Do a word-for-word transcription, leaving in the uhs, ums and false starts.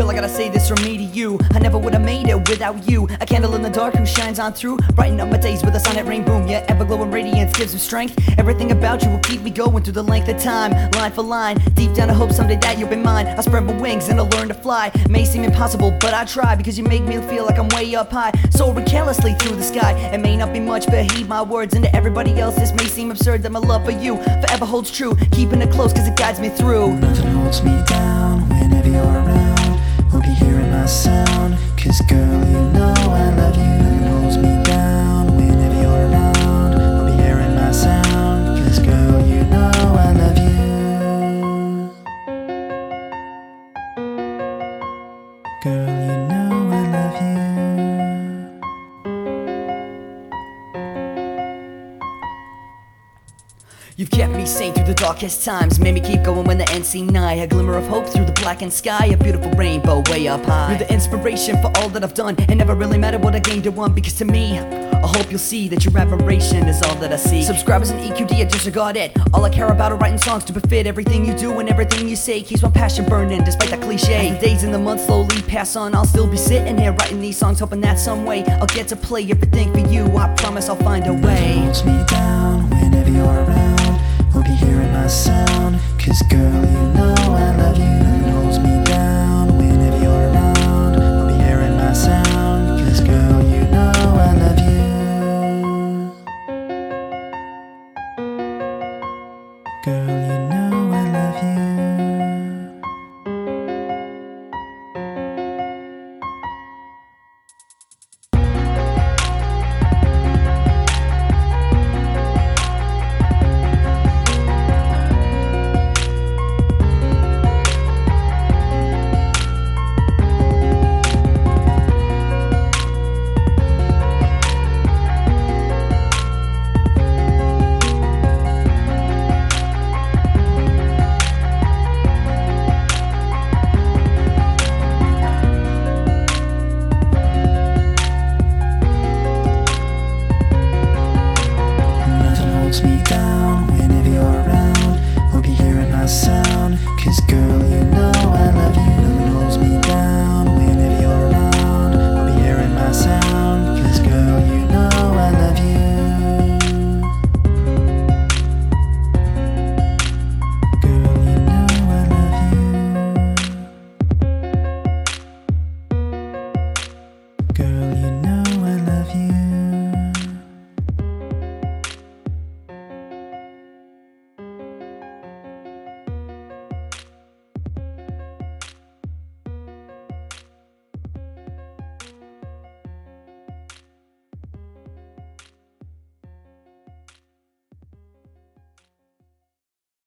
feel, I gotta say this from me to you. I never would've made it without you. A candle in the dark who shines on through, brightening up my days with a sun that rain boom. Yeah, ever glowing radiance gives me strength. Everything about you will keep me going through the length of time, line for line. Deep down I hope someday that you'll be mine. I'll spread my wings and I'll learn to fly. May seem impossible, but I try, because you make me feel like I'm way up high, soaring carelessly through the sky. It may not be much, but heed my words, and to everybody else this may seem absurd, that my love for you forever holds true. Keeping it close cause it guides me through. Nothing holds me down whenever you're around. Hope you're hearing my sound, cause girl, you know I love you. Nothing holds me down whenever you're around. Hope you're hearing my sound, cause girl, you know I love you. Girl, you know I love you. You've kept me sane through the darkest times, made me keep going when the end seemed nigh. A glimmer of hope through the blackened sky, a beautiful rainbow way up high. You're the inspiration for all that I've done. It never really mattered what I gained or won, because to me, I hope you'll see that your admiration is all that I see. Subscribers and E Q D, I disregard it. All I care about are writing songs to befit everything you do and everything you say. Keeps my passion burning despite that cliche. As the days and the months slowly pass on, I'll still be sitting here writing these songs, hoping that some way I'll get to play everything for you. I promise I'll find a way. Nothing holds me down whenever you're around. Hope you're hearing my sound, cause girl, you know I love you.